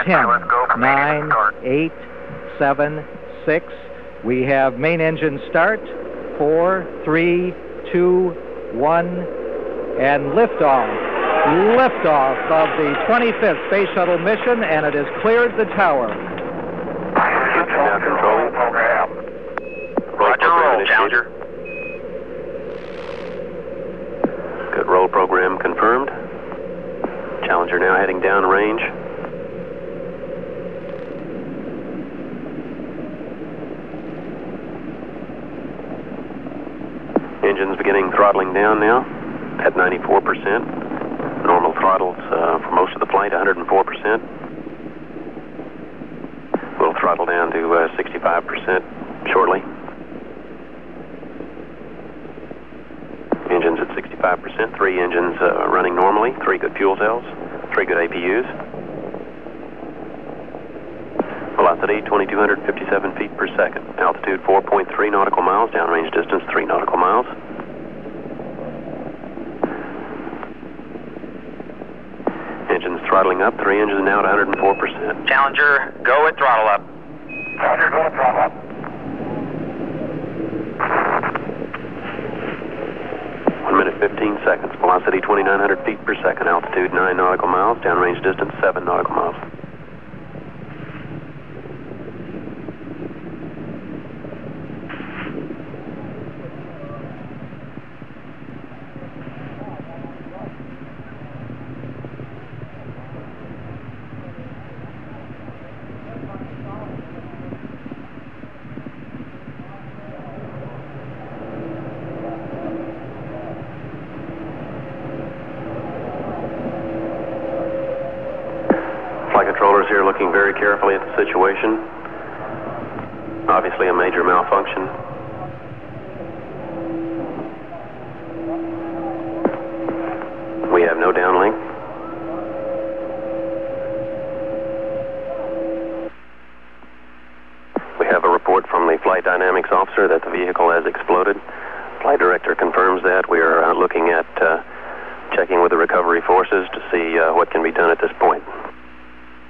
10, 9, 8, 7, 6. We have main engine start. 4, 3, 2, 1, and liftoff. Liftoff of the 25th Space Shuttle mission, and it has cleared the tower. Now controlling. Roger, roll, Challenger. Good, roll program confirmed. Challenger now heading down range. Engines beginning throttling down now at 94%. Normal throttles for most of the flight, 104%. We'll throttle down to 65% shortly. Engines at 65%, 3 engines running normally, 3 good fuel cells, 3 good APUs. Velocity 2,257 feet per second. Altitude 4.3 nautical miles, downrange distance 3 nautical miles. Engines throttling up, 3 engines now at 104%. Challenger, go at throttle up. Challenger, go at throttle up. 1 minute 15 seconds. Velocity 2,900 feet per second. Altitude 9 nautical miles, downrange distance 7 nautical miles. Flight controllers here looking very carefully at the situation. Obviously a major malfunction. We have no downlink. We have a report from the flight dynamics officer that the vehicle has exploded. Flight director confirms that. We are looking at checking with the recovery forces to see what can be done at this point.